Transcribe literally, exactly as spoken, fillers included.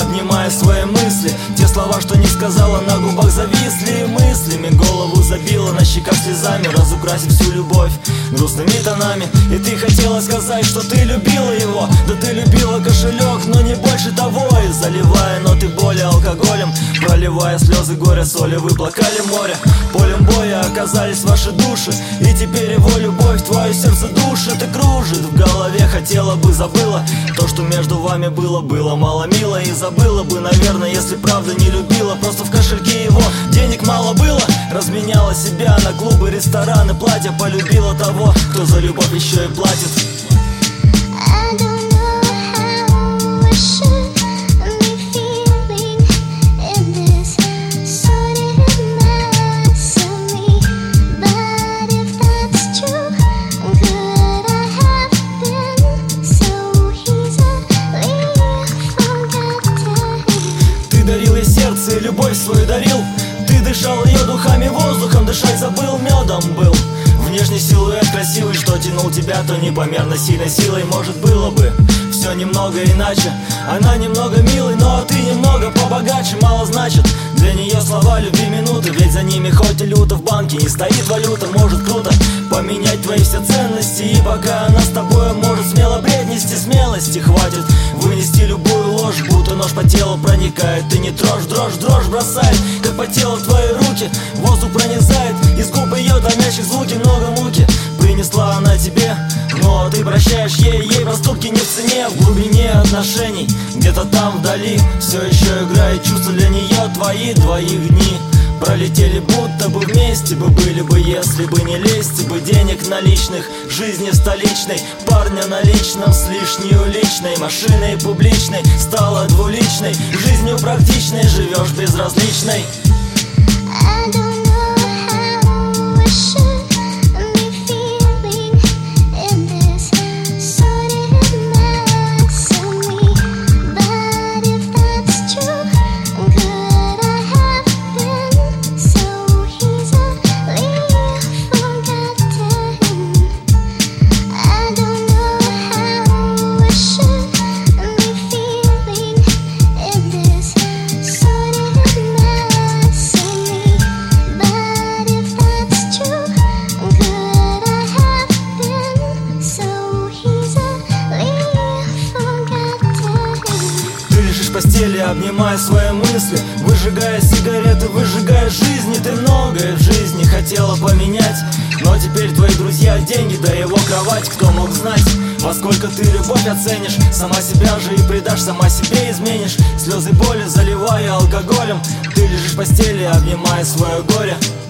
обнимая свои мысли. Те слова, что не сказала, на губах зависли. И мыслями голову забила, на щеках слезами, разукрасив всю любовь грустными тонами. И ты хотела сказать, что ты любила его. Да ты любила кошелек, но не больше того. И заливая ноты боли алкоголем, проливая слезы горя соли, вы плакали море. Полем боя оказались ваши души, и теперь его любовь твое сердце душит и кружит. В голове хотела бы, забыла то, что между вами было. Было мало мило и забыла бы, наверное, если правда не любила. Просто в кошельке его денег мало было. Разменяла себя на клубы, рестораны, платья. Полюбила того, кто за любовь еще и платит. Дарил ей сердце и любовь свою дарил. Ты дышал ее духами, воздухом дышать забыл, медом был. Внешний силуэт красивый, что тянул тебя то непомерно сильной силой. Может было бы все немного иначе. Она немного милой, но ты немного побогаче. Мало значит для нее слова любви минуты, ведь за ними хоть и люто в банке не стоит валюта. Может круто поменять твои все ценности, и пока она с тобой может смело бред нести. Смелости хватит вынести любую ложь, будто нож по телу проникает. Ты не трожь, дрожь, дрожь бросает, как по телу твои руки воздух пронизает. Из губ ее томящих звуки много муки принесла она тебе, но ты прощаешь ей, ей проступки не в цене. В глубине отношений, где-то там вдали, все еще играет чувства для нее. Твои двоих дни пролетели будто бы вместе бы были бы, если бы не лезть бы денег наличных, жизни столичной, парня на личном с лишней личной, машиной публичной стала двуличной, жизнью практичной живешь безразличной. Постели, обнимая свои мысли, выжигая сигареты, выжигая жизни. Ты многое в жизни хотела поменять, но теперь твои друзья, деньги, да его кровать. Кто мог знать, во сколько ты любовь оценишь? Сама себя же и предашь, сама себе изменишь. Слезы боли заливая алкоголем, ты лежишь в постели, обнимая свое горе.